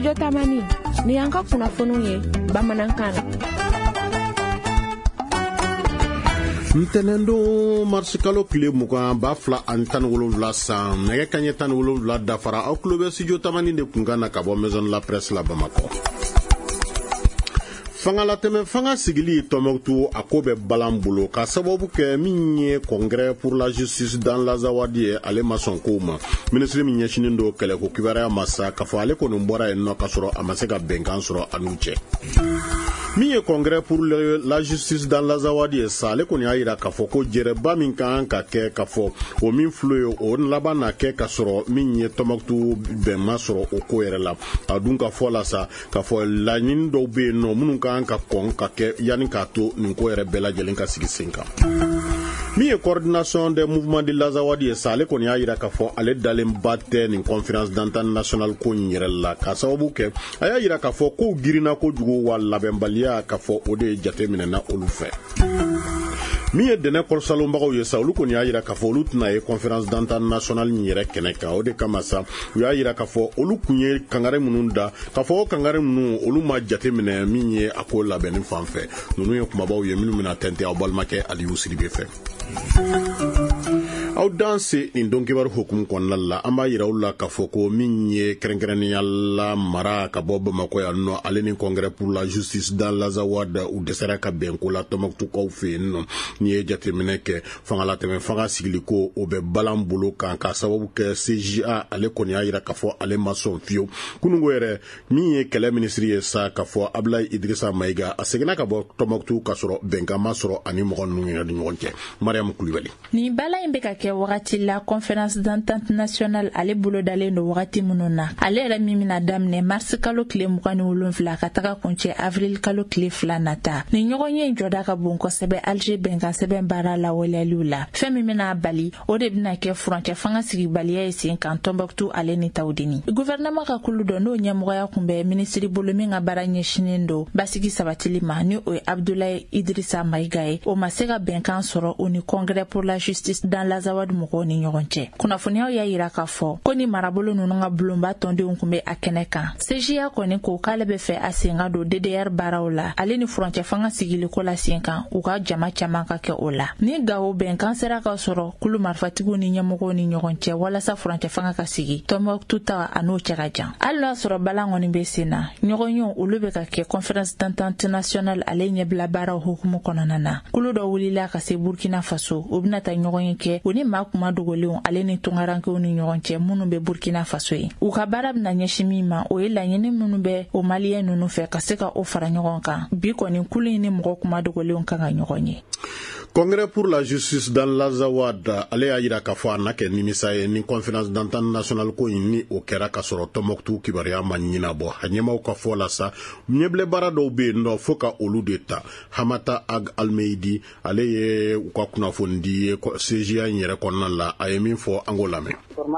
Studio Tamani ni yanka kunnafoniw ye bamanankan na. Ntɛnɛndo marsikalo kile mugan ba fila ani tan wolonwula san nɛgɛ kaɲɛ tan wolonwula dafara aw tulo bɛ Studio Tamani de kunkan na ka bɔ Maison la Presse la Bamakɔ. Fangalatɛmɛ fanga sigili Tɔnbukutu a ko bɛ balan bolo ka sababu kɛ min ye Congrès pour la justice dans l'Azawadi ye ale ma sɔn kow ma. Ministre min ɲɛsinin do kɛlɛko kibaruya ma sa k'a fɔ ale kɔni bɔra yen nɔ k'a sɔrɔ a ma se ka bɛnkan sɔrɔ a n'u cɛ. Min ye Congrès pour la justice dans l'Azawadi ye sa ale kɔni y'a yira k'a fɔ ko jɛrɛba min kan ka kɛ k'a fɔ o min filɛ ye o laban na kɛ k'a sɔrɔ min ye Tɔnbukutu bɛnma sɔrɔ o ko yɛrɛ la. A dun ka fɔ la sa k'a fɔ laɲini dɔw bɛ yen nɔ minnu kan ka kɔn ka kɛ yani k'a to nin ko yɛrɛ bɛɛ lajɛlen ka sigi sen kan. Min ye coordination des mouvements de l'Azawadi ye sa ale kɔni y'a yira k'a fɔ ale dalen ba tɛ nin conférence d'entente nationale ko in yɛrɛ la ka sababu kɛ a y'a yira k'a fɔ kow girinna kojugu wa labɛnbaliya k'a fɔ o de jateminɛna olu fɛ. Min ye dɛnɛ kɔrɔsalonbagaw ye sa olu kɔni y'a yira k'a fɔ olu tɛna ye conférence d'entente nationale in yɛrɛ kɛnɛ kan o de kama sa u y'a yira k'a fɔ olu kun ye kangare minnu da k'a fɔ o kangare minnu olu ma jateminɛ min ye a ko labɛnni fan fɛ ninnu ye kumabaw ye minnu bɛna tɛntɛn aw balimakɛ Aliyu Sidibe fɛ. Aw danse nin don kibaru hukumu kɔnɔna la an b'a yira u la k'a fɔ ko min ye kɛrɛnkɛrɛnnenya la mara ka bɔ Bamakɔ yan nɔ ale ni Congrès pour la justice dans l'Azawad u dɛsɛra ka bɛn ko la Tɔnbukutukaw fɛ yen nɔ ni ye jateminɛ kɛ fangalatɛmɛ fanga sigili ko o bɛ balan bolo kan ka sababu kɛ CJA ale kɔni y'a yira k'a fɔ ale ma sɔn fiyewu kunungo yɛrɛ min ye kɛlɛ minisiri ye sa k'a fɔ Ablaye Idrissa Mayiga a seginna ka bɔ Tɔnbukutu k'a sɔrɔ bɛnkan ma sɔrɔ ani mɔgɔ ninnu yɛrɛ ni ɲɔgɔn cɛ. Mariam Kulibali. Ni bala in bɛ ka kɛ wagati la conférence d'entente nationale ale bolo dalen do wagati minnu na ale yɛrɛ min bɛna daminɛ mars kalo tile 27 ka taga kuncɛ avril kalo tile 2 nata ni ɲɔgɔn ye jɔda ka bon kosɛbɛ Alger bɛnkan sɛbɛn baara la waleyaliw la fɛn min bɛna bali o de bɛna kɛ furancɛ fanga sigibaliya ye sen kan Tɔnbukutu ale ni tawdeni gouvernement ka kulu dɔ n'o ɲɛmɔgɔya kun bɛ ministre bolo min ka baara ɲɛsinen do basigi sabatili ma ni o ye Abdoulaye Idrissa Mayiga ye o ma se ka bɛnkan sɔrɔ o ni Congrès pour la justice dans l'Azawad mɔgɔw ni ɲɔgɔn cɛ kunnafoniyaw y'a yira k'a fɔ ko ni marabolo ninnu ka bulonba tɔndenw kun bɛ a kɛnɛ kan CJA kɔni ko k'ale bɛ fɛ a sen ka don DDR baaraw la ale ni furancɛ fanga sigiliko la sen kan u ka jama caman ka kɛ o la ni gawo bɛnkan sera ka sɔrɔ kulu marifatigiw ni ɲɛmɔgɔw ni ɲɔgɔn cɛ walasa furancɛ fanga ka sigi Tɔnbukutu ta a n'o cɛ ka jan hali n'a sɔrɔ balan kɔni bɛ sen na ɲɔgɔn ye olu bɛ ka kɛ conférence d'entente nationale ale ɲɛbila baaraw hukumu kɔnɔna na kulu dɔ wulila ka se Burkina Faso o bɛna ta ɲɔgɔn ye kɛ o ni maa kuma dogolenw ale ni tungarankew ni ɲɔgɔn cɛ minnu bɛ Burkina Faso ye u ka baara bɛna ɲɛsin min ma o ye laɲini minnu bɛ o maliyɛn ninnu fɛ ka se ka o fara ɲɔgɔn kan bi kɔni kulu in ni mɔgɔ kuma dogolenw kan ka ɲɔgɔn ye. Congrès pour la justice dans l'Azawad ale y'a yira k'a fɔ a na kɛ nimisa ye ni conférence d'entente nationale ko in ni o kɛra ka sɔrɔ Tɔnbukutu kibaruya ma ɲinabɔ a ɲɛmaw ka fɔ la sa ɲɛbile baara dɔw bɛ yen nɔ fo ka olu de ta Hamata Ag Almeidi ale ye u ka kunnafoni di ye CJA in yɛrɛ kɔnɔna la a ye min fɔ an k'o lamɛn.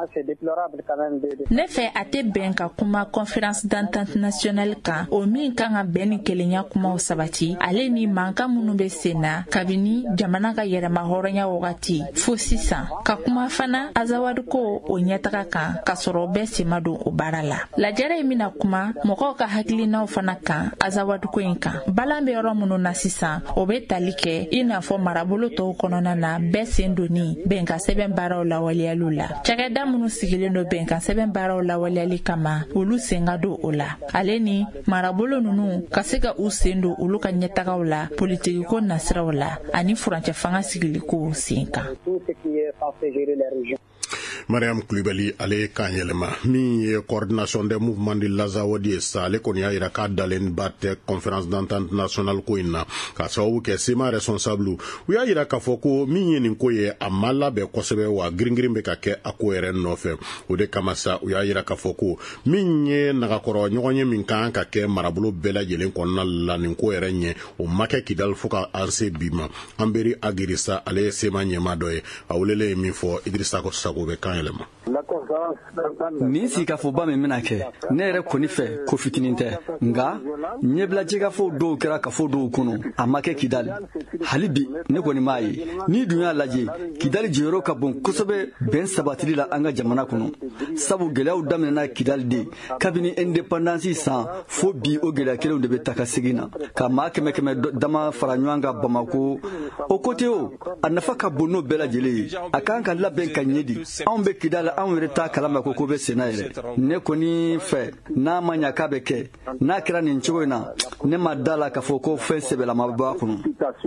Ne fɛ a tɛ bɛn ka kuma conférence d'entente nationale kan o min kan ka bɛn ni kelenya kumaw sabati ale ni mankan minnu bɛ sen na kabini jamana ka yɛrɛma hɔrɔnya wagati fo sisan ka kuma fana Azawad ko o ɲɛtaga kan ka sɔrɔ bɛɛ sema don o baara la lajɛrɛ in bɛna kuma mɔgɔw ka hakilinaw fana kan Azawad ko in kan balan bɛ yɔrɔ minnu na sisan o bɛ tali kɛ i n'a fɔ marabolo tɔw kɔnɔna na bɛɛ sen donni bɛnkan sɛbɛn baaraw lawaleyaliw la cakɛda minnu sigilen do bɛnkan sɛbɛn baaraw lawaleyali kama olu sen ka don o la ale ni marabolo ninnu ka se ka u sen don olu ka ɲɛtagaw la politigiko nasiraw la ani furancɛ fanga sigiliko sen kan. Mariam Kulibali ale kan yɛlɛma min ye coordination des mouvements de l'Azawadi ye sa ale kɔni y'a yira k'a dalen ba tɛ conférence d'entente nationale ko in na ka sababu kɛ sema responsable u y'a yira k'a fɔ ko min ye nin ko ye a ma labɛn kosɛbɛ wa giringirin bɛ ka kɛ a ko yɛrɛ nɔfɛ o de kama sa u y'a yira k'a fɔ ko min ye nagakɔrɔ ɲɔgɔn ye min kan ka kɛ marabolo bɛɛ lajɛlen kɔnɔna la nin ko yɛrɛ ɲɛ o ma kɛ Kidal fo ka an se bi ma Anberi Agirisa ale ye sema ɲɛma dɔ ye a welelen ye min fɔ Idrissa Sago bɛ kan yɛlɛma. L'accord Ni si ka fo ba min mina kɛ ne yɛrɛ kɔni fɛ ko fitinin tɛ nga ɲɛbila jɛgafo dɔw kɛra ka fo dɔw kɔnɔ a ma kɛ Kidali hali bi ne kɔni m'a ye ni dun y'a lajɛ Kidali jɔyɔrɔ ka bon kosɛbɛ bɛn sabatili la an ka jamana kɔnɔ sabu gɛlɛyaw daminɛna Kidali de kabini indépendance san fo bi o gɛlɛya kelenw de bɛ ta ka segin na ka maa kɛmɛ kɛmɛ dama fara ɲɔgɔn kan Bamako o côté o a nafa ka bon n'o bɛɛ lajɛlen ye a kan ka labɛn ka ɲɛ di anw bɛ Kidali anw yɛrɛ t'a kalama ko bɛ senna yɛrɛ ne kɔni fɛ n'a ma ɲa k'a bɛ kɛ n'a kɛra nin cogo in na ne ma da la k'a fɔ ko fɛn sɛbɛlama bɛ bɔ a kɔnɔ.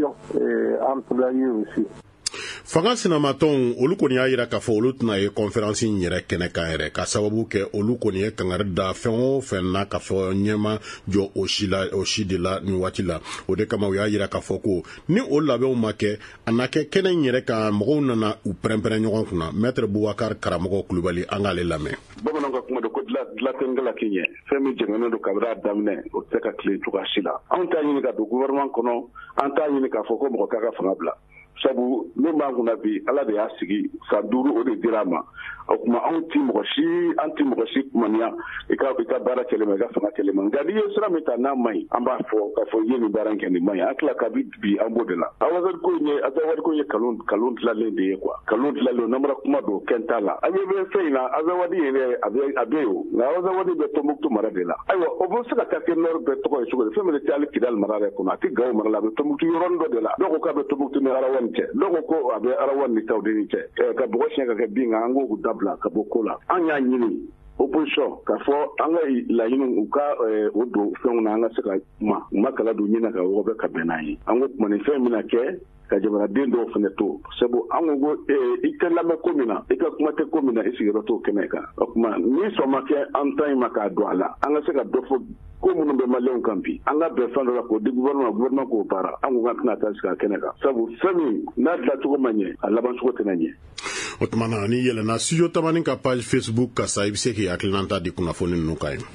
Fanga sinamatɔnw olu kɔni y'a yira k'a fɔ olu tɛna ye conférence in yɛrɛ kɛnɛ kan yɛrɛ ka sababu kɛ olu kɔni ye kangari da fɛn o fɛn na k'a fɔ ɲɛma jɔ o si de la nin waati la o de kama u y'a yira k'a fɔ ko ni o labɛnw ma kɛ a na kɛ kɛnɛ in yɛrɛ kan mɔgɔw nana u pɛrɛn-pɛrɛn ɲɔgɔn kunna maître Boubacar Karamɔgɔ Kulubali an k'ale lamɛn. Bamananw ka kuma don ko dilatɛnkɛla k'i ɲɛ fɛn min jɛngɛnen don kabiri a daminɛ o tɛ ka tile cogoya si la anw t'a ɲini ka don gouvernement kɔnɔ an t'a ɲini k'a fɔ ko mɔgɔ k'a ka fanga bila sabu min b'an kunna bi ala de y'a sigi san 5 o de dira ma o kuma an ti mɔgɔ si kumaniya i ka baara kɛlɛma i ka fanga kɛlɛma nka n'i ye sira min ta n'a man ɲi an b'a fɔ k'a fɔ i ye nin baara in kɛ nin man ɲi an tila ka bi an b'o de la Azawadi ko ye kalon tilalen de ye quoi kalon tilalen n'an bɔra kuma don kɛn t'a la an ye bɛ fɛn in na Azawadi yɛrɛ a bɛ o nka Azawadi bɛ Tombouctou mara de la ayiwa o bɛ se ka taa kɛ nord bɛɛ tɔgɔ ye cogo di fɛn min tɛ hali Kidali mara yɛrɛ kɔnɔ a tɛ Gawo mara la a bɛ Tombouctou yɔrɔnin dɔ de la dɔw ko k'a bɛ Tombouctou ni Arawan cɛ dɔw ko a bɛ Arawan ni Tawdeni cɛ ka bɔgɔ siɲɛ ka kɛ bin kan an k'o dabila ka bɔ ko la an y'a ɲini opposition k'a fɔ an ka laɲini u ka o don fɛnw na an ka se ka kuma u ma kala don ɲini ka wɔgɔ bɛ ka bɛn n'a ye an ko kuma nin fɛn bɛna kɛ ka jamanaden dɔw fana to sabu an ko i tɛ lamɛn ko min na i ka kuma tɛ ko min na i sigiyɔrɔ t'o kɛnɛ kan o kuma ni sɔn ma kɛ an ta in ma k'a don a la an ka se ka dɔ fɔ ko minnu bɛ maliyɛnw kan bi an ka bɛn fɛn dɔ la k'o di gouvernement k'o baara an ko ka tɛna taa sigi a kɛnɛ kan sabu fɛn min n'a dilancogo ma ɲɛ a labancogo tɛna ɲɛ. O tuma na ni yɛlɛnna studio Tamani ka page Facebook ka sa i bɛ se k'i hakilinanta di kunnafoni ninnu kan ye.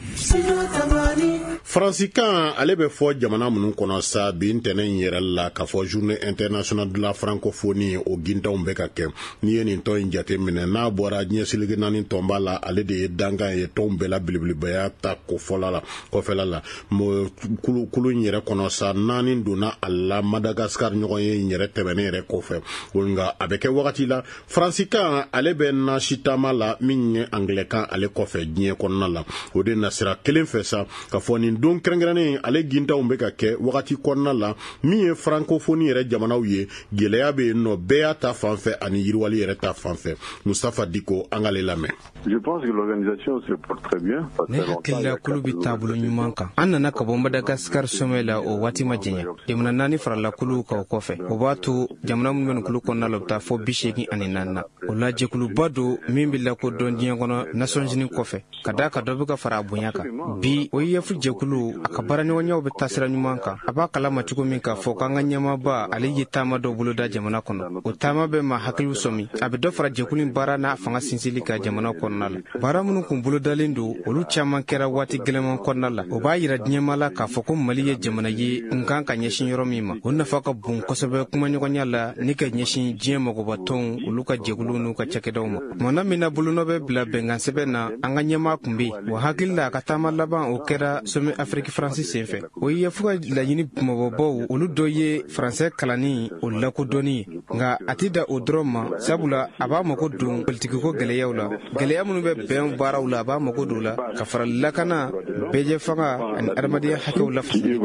Faransikan ale bɛ fɔ jamana minnu kɔnɔ sa bi ntɛnɛn in yɛrɛ la k'a fɔ journée internationale de la francophonie o gintanw bɛ ka kɛ n'i ye nin tɔn in jate minɛ n'a bɔra ɲɛsiligi naani tɔn b'a la ale de ye dankan ye tɔnw bɛɛ la belebelebaya ta kɔfɛla la kulu in yɛrɛ kɔnɔ sa naani donna a la Madagascar ɲɔgɔn ye in yɛrɛ tɛmɛnen yɛrɛ kɔfɛ nka a bɛ kɛ wagati la Faransikan ale bɛ nasi taama la min ye Anglɛkan ale kɔfɛ diɲɛ kɔnɔna la o de nasira kelen fɛ sa ka fɔ nin don kɛrɛnkɛrɛnnen ale gintanw bɛ ka kɛ wagati kɔnɔna la min ye francophonie yɛrɛ jamanaw ye gɛlɛya bɛ yen nɔ bɛɛ y'a ta fanfɛ ani yiriwali yɛrɛ ta fanfɛ Mustafa Diko an k'ale lamɛn. Je pense que l'organisation se porte très bien. Ne hakilila kulu bi taabolo ɲuman kan an nana ka bɔ Madagascar sommet la o waati ma jɛnya jamana naani farala kulu ka o kɔfɛ o b'a to jamana minnu bɛ nin kulu kɔnɔna la u bɛ taa fɔ 84 na o la jɛkuluba do min bɛ lakodɔn diɲɛ kɔnɔ Nations Unies kɔfɛ ka da ka dɔ bɛ ka fara a bonya kan bi OIF jɛkulu a ka baaraɲɔgɔnyaw bɛ taa sira ɲuman kan a b'a kalama cogo min k'a fɔ k'an ka ɲɛmaaba ale ye taama dɔ boloda jamana kɔnɔ o taama bɛ ma hakiliw sɔmi a bɛ dɔ fara jɛkulu in baara n'a fanga sinsinli ka jamana kɔnɔna la baara minnu kun bolodalen don olu caman kɛra waati gɛlɛman kɔnɔna la o b'a yira diɲɛma la k'a fɔ ko Mali ye jamana ye n kan ka ɲɛsin yɔrɔ min ma o nafa ka bon kosɛbɛ kumaɲɔgɔnya la ni ka ɲɛsin diɲɛ magobatɔnw olu ka jɛkulu n'u ka cakɛdaw ma tumana min na bolonɔ bɛ bila bɛnkan sɛbɛn na an ka ɲɛmaa kun be yen wa hakili la a ka taama laban o kɛra sommet Afrique France senfɛ o ye fo ka laɲini kumabɔbɔw olu dɔ ye faransɛ kalanni o lakodɔnni ye nka a tɛ da o dɔrɔn ma sabula a b'a mago don politikiko gɛlɛyaw la gɛlɛya minnu bɛ bɛn baaraw la a b'a mago don la ka fara lakana bɛɛjɛ fanga ani adamadenya hakɛw lafasali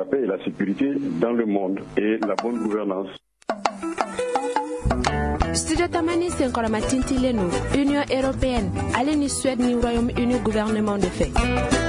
Studio Tamani senkɔrɔma tintilen no Union Européenne ale ni Suède ni Royaume-Uni gouvernement de fait.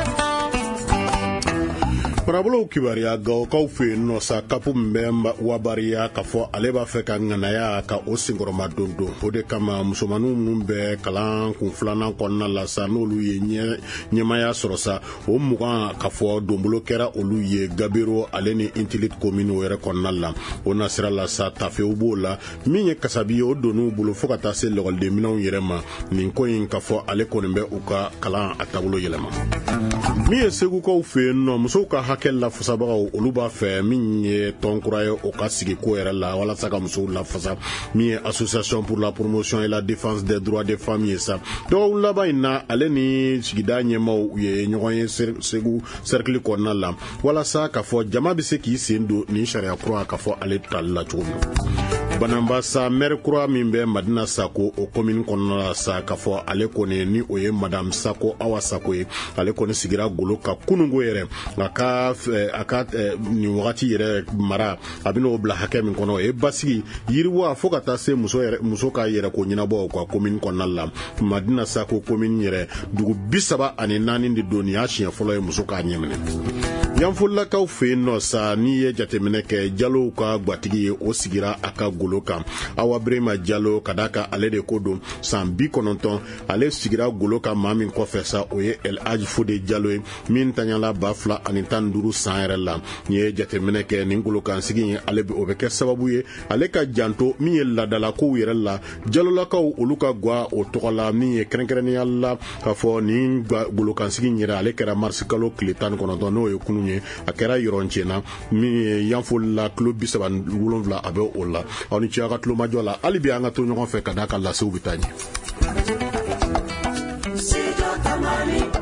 Parabolo kibaria gawokaw fe no sa kapu mbemba wabaria ka fɔ ale b'a fɛ ka ŋanaya ka o senkɔrɔma dondo o de kama musomanu minnu bɛ kalan kun filanan kɔnɔna la sa n'olu ye ɲɛmaya sɔrɔ sa o mugan ka fɔ donbolo kɛra olu ye Gabiro ale ni Intilit commune yɛrɛ kɔnɔna la o nasira la sa tafew b'o la min ye kasabi ye o donn'u bolo fo ka taa se lɔgɔliden minɛnw yɛrɛ ma nin ko in ka fɔ ale kɔni bɛ u ka kalan a taabolo yɛlɛma min ye segukaw fe yen nɔ musow ka balimakɛ lafasabagaw olu b'a fɛ min ye tɔnkura ye o ka sigi ko yɛrɛ la walasa ka musow lafasa min ye association pour la promotion et la défense des droits des femmes ye sa dɔgɔkun laban in na ale ni sigida ɲɛmaw ye ɲɔgɔn ye segu cercle kɔnɔna la walasa k'a fɔ jama bɛ se k'i sen don nin sariya kura k'a fɔ ale tali la cogo min bananbasa maire kura min bɛ madina sako o commune kɔnɔna la sa k'a fɔ ale kɔni ni o ye madame sako awa sako ye ale kɔni sigira golo ka kunungo yɛrɛ a ka nin wagati yɛrɛ mara a bɛna o bila hakɛ min kɔnɔ o ye basigi yiriwa fo ka taa se muso ka yɛrɛ ko ɲɛnabɔ o ka commune kɔnɔna la madina sako commune yɛrɛ dugu 34 de don nin y'a siɲɛ fɔlɔ ye muso k'a ɲɛminɛ yanfolakaw fɛ yen nɔ sa n'i ye jateminɛ kɛ jalow ka gatigi ye o sigira a ka golo kan awa brema jalo ka da ka ale de ko don san 90 ale sigira golo kan maa min kɔfɛ sa o ye El Hadji Fode Jalo ye min tanyala 2015 san yɛrɛ la n'i ye jateminɛ kɛ nin golo kan sigi ye ale o bɛ kɛ sababu ye ale ka janto min ye ladalakow yɛrɛ la jalolakaw olu ka gwa o tɔgɔ la min ye kɛrɛnkɛrɛnnenya la k'a fɔ nin golo kan sigi yɛrɛ ale kɛra mars kalo tile 19 n'o ye kunun a kɛra yɔrɔncɛna min ye yanfolila kilo 37 a bɛ o la aw ni ce a ka tulomajɔ la hali bi an ka to ɲɔgɔn fɛ ka da ka lasew bɛ taa ɲɛ